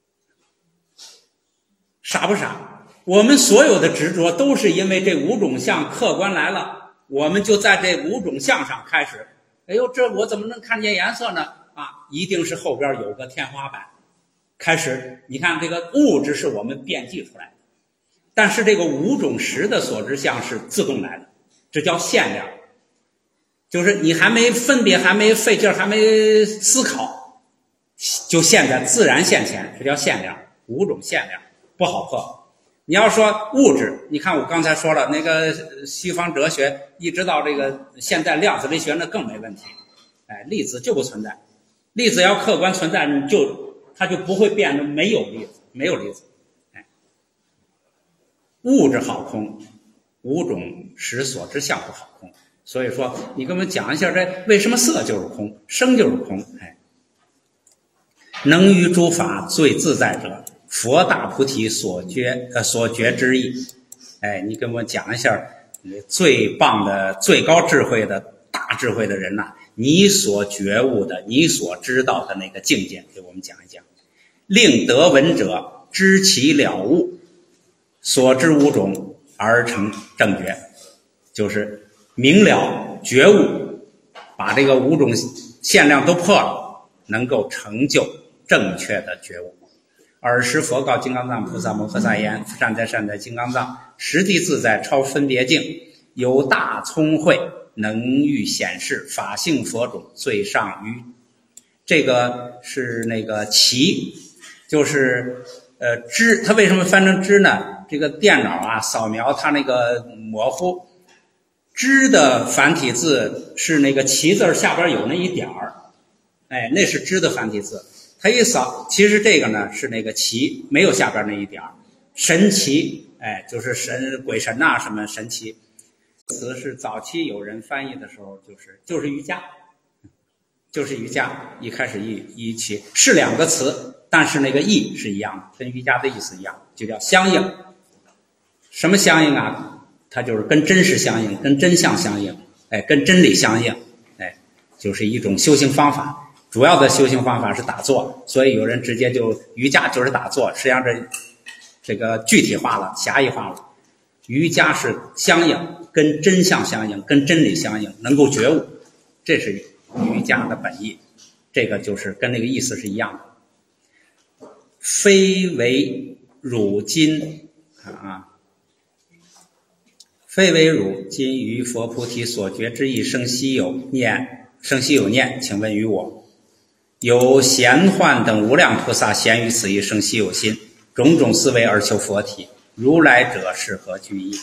傻不傻？我们所有的执着都是因为这五种相客观来了，我们就在这五种相上开始，哎呦，这我怎么能看见颜色呢？啊，一定是后边有个天花板。开始你看这个物质是我们变计出来的，但是这个五种识的所知相是自动来的，这叫现量。就是你还没分别，还没费劲，还没思考，就现在自然现前，这叫现量。五种现量不好破。你要说物质，你看我刚才说了，那个西方哲学一直到这个现代量子力学那更没问题。哎，粒子就不存在，粒子要客观存在，它就不会变得没有粒子，没有粒子。哎，物质好空，五种识所知相不好空。所以说你跟我们讲一下，这为什么色就是空，声就是空。哎，能于诸法最自在者，佛大菩提所觉之意。哎，你跟我讲一下最棒的最高智慧的大智慧的人呐，你所觉悟的你所知道的那个境界给我们讲一讲。令得闻者知其了悟，所知五种而成正觉，就是明了觉悟，把这个五种限量都破了，能够成就正确的觉悟。尔时佛告金刚藏菩萨摩诃萨言：善哉善哉，金刚藏，实地自在，超分别境，有大聪慧，能欲显示法性佛种，最上于。这个是那个其，就是知，它为什么翻成知呢？这个电脑啊扫描它那个模糊，知的繁体字是那个其字下边有那一点儿，哎，那是知的繁体字。它一扫，其实这个呢是那个奇，没有下边那一点儿。神奇，哎，就是神鬼神呐、什么神奇。词是早期有人翻译的时候，就是瑜伽，就是瑜伽。一开始一起是两个词，但是那个意是一样的，跟瑜伽的意思一样，就叫相应。什么相应啊？它就是跟真实相应，跟真相相应，哎，跟真理相应，哎，就是一种修行方法。主要的修行方法是打坐，所以有人直接就瑜伽就是打坐，实际上这个具体化了，狭义化了。瑜伽是相应，跟真相相应，跟真理相应，能够觉悟，这是瑜伽的本意。这个就是跟那个意思是一样的。非为汝今啊， 非为汝，今于佛菩提所觉之意生希有念，请问于我。有贤幻等无量菩萨咸于此一生希有心，种种思维而求佛体，如来者是何居意？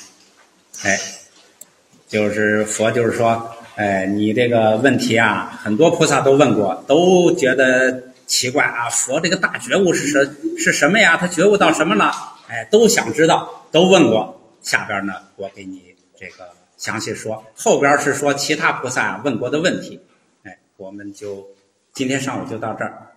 就是佛就是说，你这个问题啊，很多菩萨都问过，都觉得奇怪啊，佛这个大觉悟是什么呀？他觉悟到什么了？都想知道，都问过。下边呢，我给你这个详细说，后边是说其他菩萨问过的问题。我们就今天上午就到这儿。